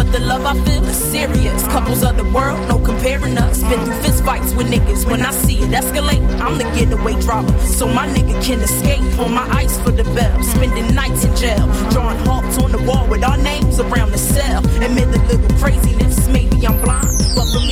but the love I feel is serious. Couples of the world, no comparing us. Been through fist fights with niggas. When I see it escalate, I'm the getaway driver, so my nigga can escape. On my ice for the bell, spending nights in jail, drawing hearts on the wall with our names around the cell. Admit a little craziness, maybe I'm blind, but